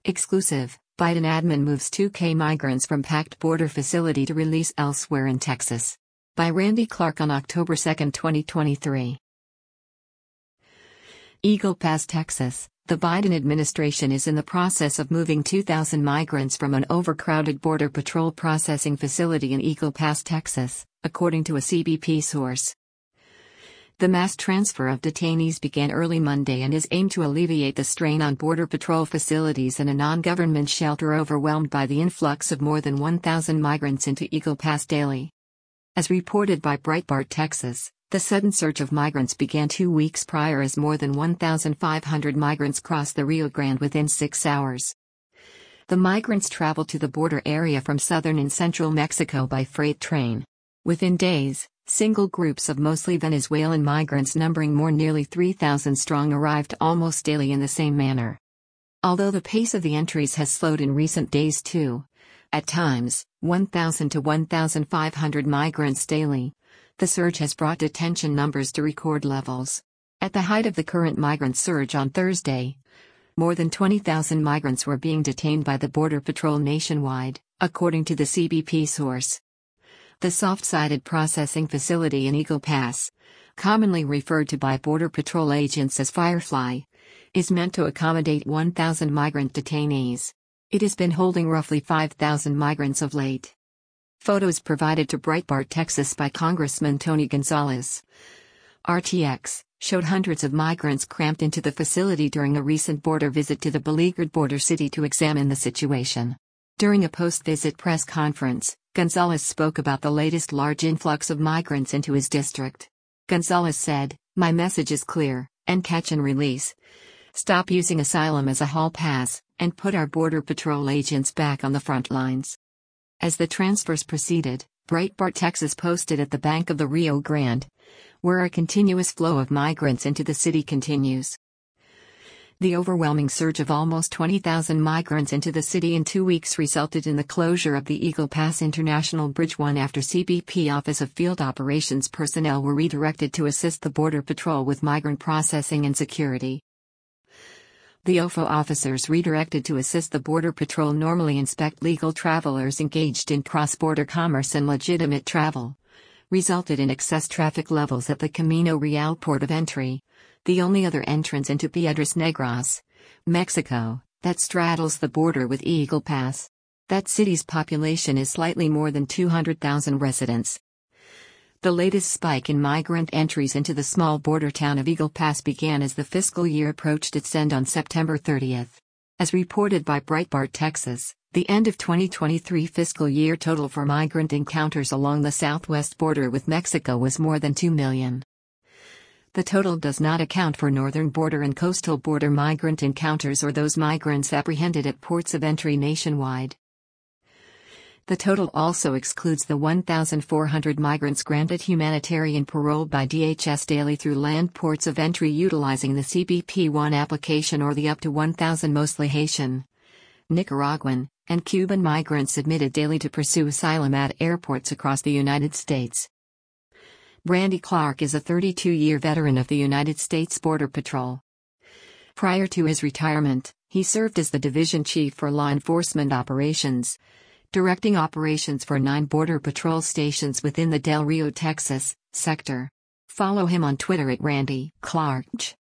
Exclusive, Biden admin moves 2K migrants from packed border facility to release elsewhere in Texas. By Randy Clark on October 2, 2023. Eagle Pass, Texas. The Biden administration is in the process of moving 2,000 migrants from an overcrowded Border Patrol processing facility in Eagle Pass, Texas, according to a CBP source. The mass transfer of detainees began early Monday and is aimed to alleviate the strain on Border Patrol facilities and a non-government shelter overwhelmed by the influx of more than 1,000 migrants into Eagle Pass daily. As reported by Breitbart Texas, the sudden surge of migrants began 2 weeks prior as more than 1,500 migrants crossed the Rio Grande within 6 hours. The migrants traveled to the border area from southern and central Mexico by freight train. Within days, single groups of mostly Venezuelan migrants numbering nearly 3,000 strong arrived almost daily in the same manner. Although the pace of the entries has slowed in recent days too, at times, 1,000 to 1,500 migrants daily, the surge has brought detention numbers to record levels. At the height of the current migrant surge on Thursday, more than 20,000 migrants were being detained by the Border Patrol nationwide, according to the CBP source. The soft-sided processing facility in Eagle Pass, commonly referred to by Border Patrol agents as Firefly, is meant to accommodate 1,000 migrant detainees. It has been holding roughly 5,000 migrants of late. Photos provided to Breitbart Texas by Congressman Tony Gonzalez, RTX, showed hundreds of migrants cramped into the facility during a recent border visit to the beleaguered border city to examine the situation. During a post-visit press conference, Gonzalez spoke about the latest large influx of migrants into his district. Gonzalez said, "My message is clear, and catch and release. Stop using asylum as a hall pass, and put our Border Patrol agents back on the front lines." As the transfers proceeded, Breitbart Texas posted at the bank of the Rio Grande, where a continuous flow of migrants into the city continues. The overwhelming surge of almost 20,000 migrants into the city in 2 weeks resulted in the closure of the Eagle Pass International Bridge 1 after CBP Office of Field Operations personnel were redirected to assist the Border Patrol with migrant processing and security. The OFO officers redirected to assist the Border Patrol normally inspect legal travelers engaged in cross-border commerce and legitimate travel, resulted in excess traffic levels at the Camino Real port of entry, the only other entrance into Piedras Negras, Mexico, that straddles the border with Eagle Pass. That city's population is slightly more than 200,000 residents. The latest spike in migrant entries into the small border town of Eagle Pass began as the fiscal year approached its end on September 30. As reported by Breitbart Texas, the end of 2023 fiscal year total for migrant encounters along the southwest border with Mexico was more than 2 million. The total does not account for northern border and coastal border migrant encounters or those migrants apprehended at ports of entry nationwide. The total also excludes the 1,400 migrants granted humanitarian parole by DHS daily through land ports of entry utilizing the CBP-1 application or the up to 1,000 mostly Haitian, Nicaraguan, and Cuban migrants admitted daily to pursue asylum at airports across the United States. Randy Clark is a 32-year veteran of the United States Border Patrol. Prior to his retirement, he served as the division chief for law enforcement operations, directing operations for 9 Border Patrol stations within the Del Rio, Texas, sector. Follow him on Twitter at Randy Clark.